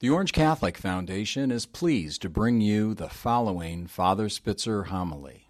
The Orange Catholic Foundation is pleased to bring you the following Father Spitzer homily.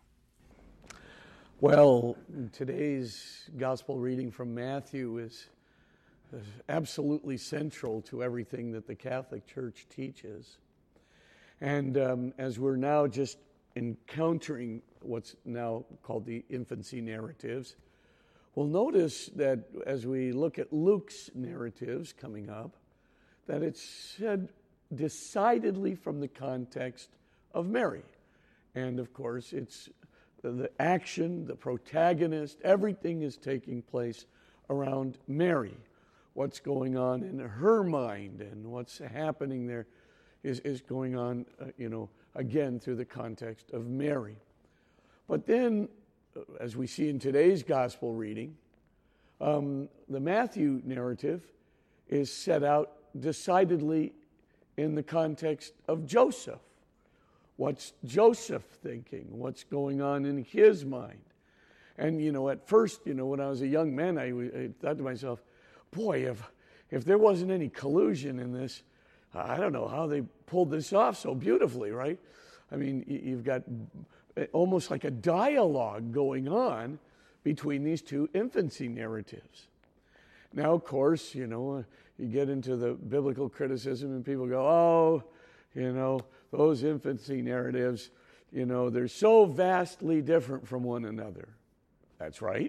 Well, today's gospel reading from Matthew is absolutely central to everything that the Catholic Church teaches. And as we're now just encountering what's now called the infancy narratives, we'll notice that as we look at Luke's narratives coming up, that it's said decidedly from the context of Mary. And of course, it's the action, the protagonist, everything is taking place around Mary. What's going on in her mind and what's happening there is going on, again, through the context of Mary. But then, as we see in today's gospel reading, the Matthew narrative is set out decidedly in the context of Joseph. What's Joseph thinking? What's going on in his mind? And, at first, when I was a young man, I thought to myself, boy, if there wasn't any collusion in this, I don't know how they pulled this off so beautifully, right? I mean, you've got almost like a dialogue going on between these two infancy narratives. Now, of course, you get into the biblical criticism and people go, those infancy narratives, they're so vastly different from one another. That's right.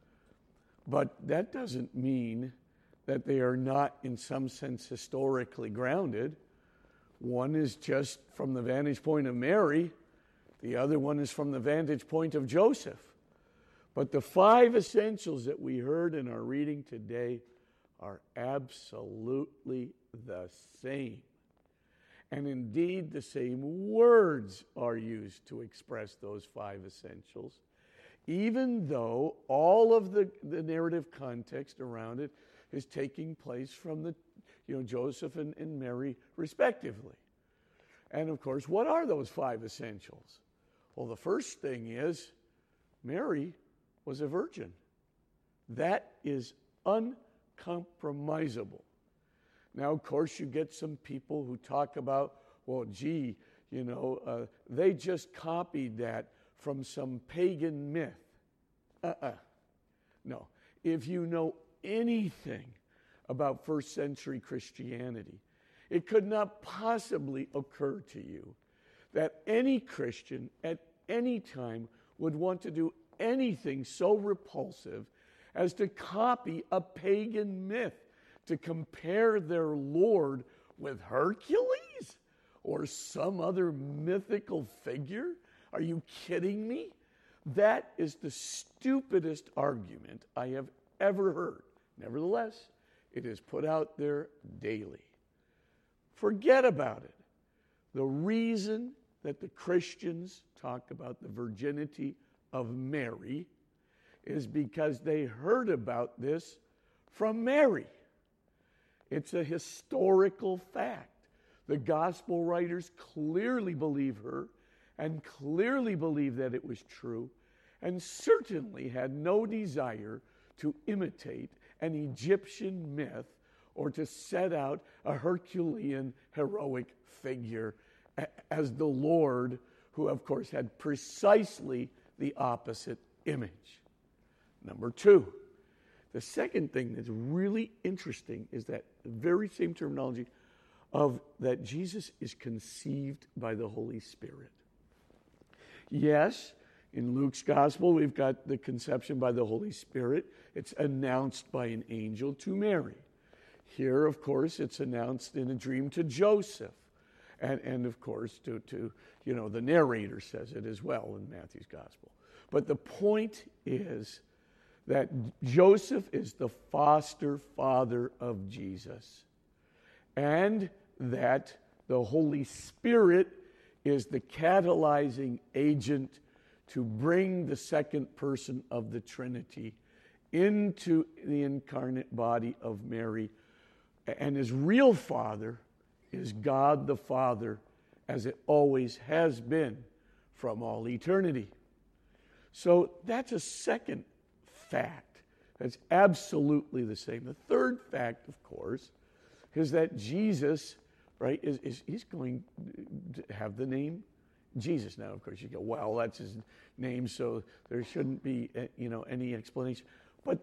But that doesn't mean that they are not, in some sense, historically grounded. One is just from the vantage point of Mary. The other one is from the vantage point of Joseph. But the 5 essentials that we heard in our reading today are absolutely the same. And indeed, the same words are used to express those 5 essentials, even though all of the narrative context around it is taking place from the, Joseph and Mary respectively. And of course, what are those 5 essentials? Well, the first thing is Mary was a virgin. That is uncompromisable. Now, of course, you get some people who talk about, they just copied that from some pagan myth. No. If you know anything about first century Christianity, it could not possibly occur to you that any Christian at any time would want to do anything so repulsive as to copy a pagan myth, to compare their Lord with Hercules or some other mythical figure. Are you kidding me? That is the stupidest argument I have ever heard. Nevertheless, it is put out there daily. Forget about it. The reason that the Christians talk about the virginity of Mary is because they heard about this from Mary. It's a historical fact. The gospel writers clearly believe her and clearly believe that it was true, and certainly had no desire to imitate an Egyptian myth or to set out a Herculean heroic figure as the Lord, who of course had precisely the opposite image. Number 2, the second thing that's really interesting is that very same terminology of that Jesus is conceived by the Holy Spirit. Yes, in Luke's gospel, we've got the conception by the Holy Spirit. It's announced by an angel to Mary. Here, of course, it's announced in a dream to Joseph. And of course, to the narrator says it as well in Matthew's gospel. But the point is that Joseph is the foster father of Jesus, and that the Holy Spirit is the catalyzing agent to bring the second person of the Trinity into the incarnate body of Mary. And his real father is God the Father, as it always has been from all eternity. So that's a second fact that's absolutely the same. The third fact, of course, is that Jesus right? He's going to have the name Jesus. Now, of course, you go, well, that's his name, so there shouldn't be, any explanation. But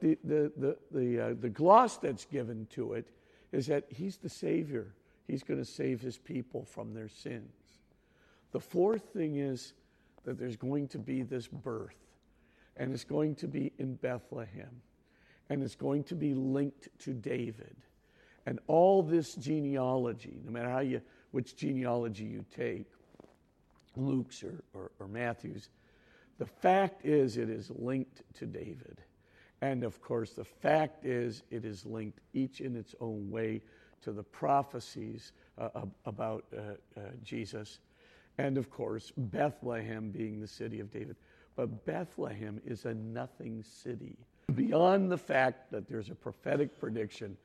the gloss that's given to it is that he's the Savior. He's going to save his people from their sins. The fourth thing is that there's going to be this birth, and it's going to be in Bethlehem, and it's going to be linked to David. And all this genealogy, no matter which genealogy you take, Luke's or Matthew's, the fact is it is linked to David. And of course, the fact is it is linked each in its own way to the prophecies about Jesus. And of course, Bethlehem being the city of David. But Bethlehem is a nothing city. Beyond the fact that there's a prophetic prediction,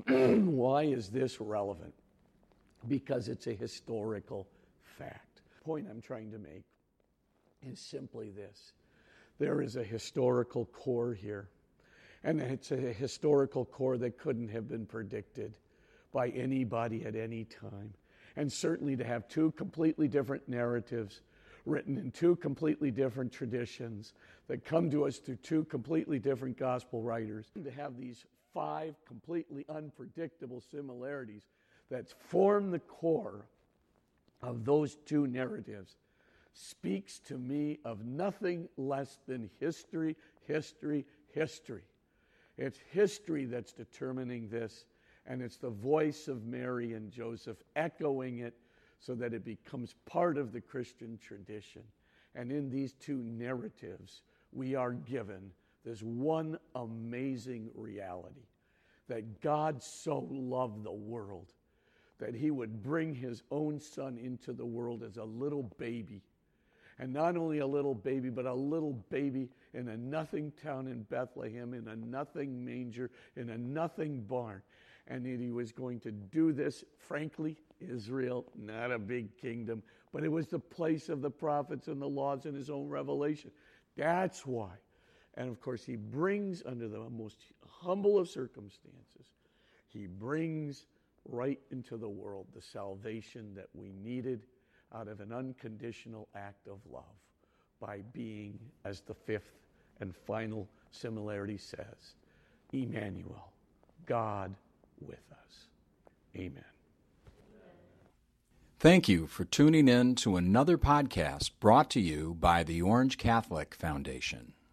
why is this relevant? Because it's a historical fact. The point I'm trying to make is simply this. There is a historical core here. And it's a historical core that couldn't have been predicted by anybody at any time. And certainly to have two completely different narratives written in two completely different traditions that come to us through two completely different gospel writers, and to have these 5 completely unpredictable similarities that form the core of those two narratives speaks to me of nothing less than history, history, history. It's history that's determining this, and it's the voice of Mary and Joseph echoing it so that it becomes part of the Christian tradition. And in these two narratives, we are given this one amazing reality, that God so loved the world that he would bring his own son into the world as a little baby. And not only a little baby, but a little baby in a nothing town in Bethlehem, in a nothing manger, in a nothing barn. And that he was going to do this, frankly, Israel, not a big kingdom, but it was the place of the prophets and the laws and his own revelation. That's why. And of course, he brings, under the most humble of circumstances, he brings right into the world the salvation that we needed out of an unconditional act of love by being, as the 5th and final similarity says, Emmanuel, God with us. Amen. Thank you for tuning in to another podcast brought to you by the Orange Catholic Foundation.